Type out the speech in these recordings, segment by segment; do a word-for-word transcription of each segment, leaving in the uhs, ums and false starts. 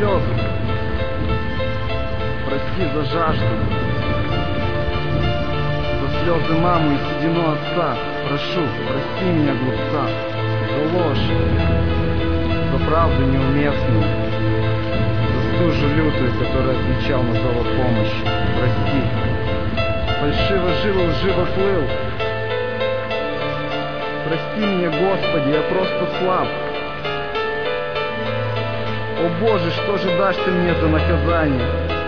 слезы, прости за жажду, за слезы мамы и седину отца. Прошу, прости меня, глупца, за ложь, за правду неуместную, за стужу лютую, которая отвечал на зов о помощи. Прости, фальшиво жил и лживо плыл. Прости меня, Господи, я просто слаб. О Боже, что же дашь ты мне за наказание?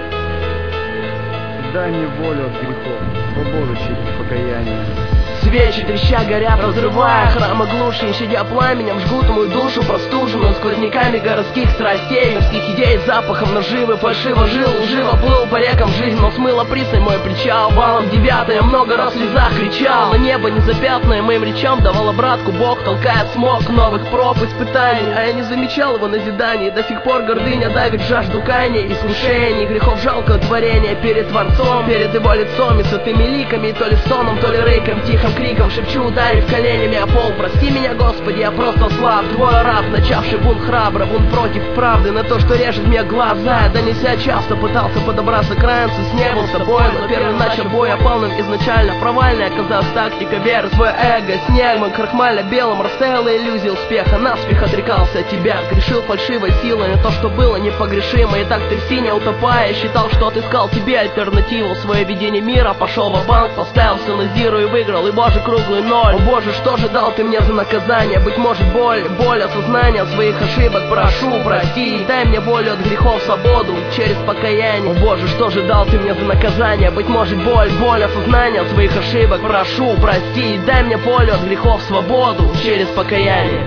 Дай мне волю от грехов, свободу через покаяние. Свечи треща горят, разрывая храмы глуши, и щадя пламенем жгут мою душу простуженную сквозняками городских страстей, мирских идей, запахом наживы. Фальшиво жил, лживо плыл по рекам жизнь, но смыла пристань мой причал. Валом девятый я много раз в слезах кричал, на небо незапятное моим речам давал обратку Бог, толкает смог новых проб испытаний, а я не замечал его назиданий. До сих пор гордыня давит жажду каяния, искушений, грехов жалкого творения перед Творцом, перед его лицом и святыми ликами, то ли соном, то ли рейком, тихом криком шепчу, ударив коленями о пол. Прости меня, Господи, я просто слаб, твой раб, начавший бунт храбро, бунт против правды, на то, что режет мне глаза. Да не себя часто пытался подобраться к ранцу, с не был с тобой, но первый начал бой опалным изначально провальной оказалась тактика веры, свое эго, снегом, крахмально-белым, расставила иллюзии успеха, наспех отрекался от тебя, грешил фальшивой силой на то, что было непогрешимо, и так ты в сине утопая, считал, что отыскал тебе альтернативу, свое видение мира, пошел в банк, поставил все на зиру и выиграл, и Боже, круглый ноль. О Боже, что же дал ты мне за наказание? Быть может, боль, боль осознания своих ошибок. Прошу, прости, дай мне волю от грехов, свободу через покаяние. О Боже, что же дал ты мне за наказание? Быть может, боль, боль осознания своих ошибок. Прошу, прости, дай мне волю от грехов, свободу через покаяние.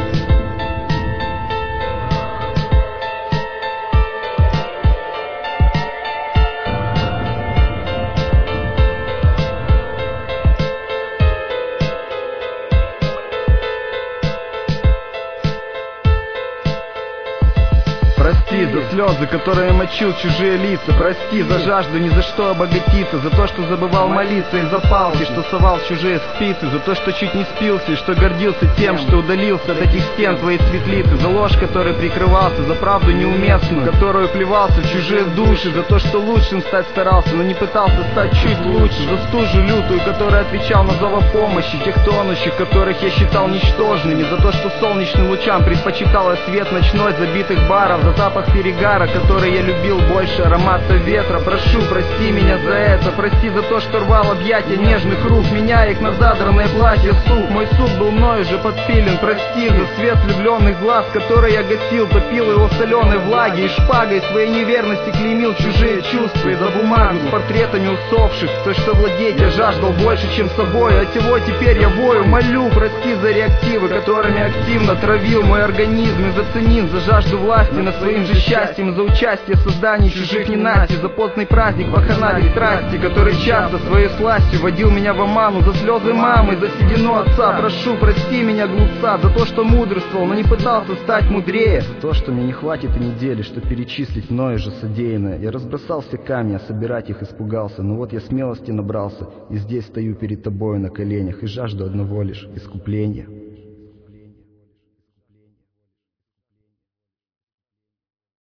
Прости за слезы, которые мочил чужие лица. Прости за жажду ни за что обогатиться, за то, что забывал молиться, и за палки, что совал чужие спицы, за то, что чуть не спился, и что гордился тем, что удалился от этих стен твоей светлицы, за ложь, которой прикрывался, за правду неуместную, которую плевался в чужие души, за то, что лучшим стать старался, но не пытался стать чуть лучше, за стужу лютую, которая отвечал на зов о помощи, тех тонущих, которых я считал ничтожными, за то, что солнечным лучам предпочитала свет ночной забитых баров, за запах перегара, который я любил больше аромата ветра. Прошу, прости меня за это, прости за то, что рвал объятия нежных рук, меняя их на задранное платье сук. Мой сук был мною же подпилен. Прости за свет влюбленных глаз, который я гасил, топил его в соленой влаге, и шпагой своей неверности клеймил чужие чувства, и за бумагу с портретами усопших, то, что владеть я жаждал больше, чем собой. От его теперь я вою, молю, прости за реактивы, которыми активно травил мой организм, и за ценин, за жажду власти над своим же счастьем, за участие в создании чужих ненастий, за поздний праздник вакханалии страсти, который часто своей сластью водил меня в оману, за слезы мамы, за седину отца. Прошу, прости меня, глупца, за то, что мудрствовал, но не пытался стать мудрее, за то, что мне не хватит и недели, что перечислить мною же содеянное. Я разбросал все камни, а собирать их испугался, но вот я смелости набрался, и здесь стою перед тобою на коленях, и жажду одного лишь искупления.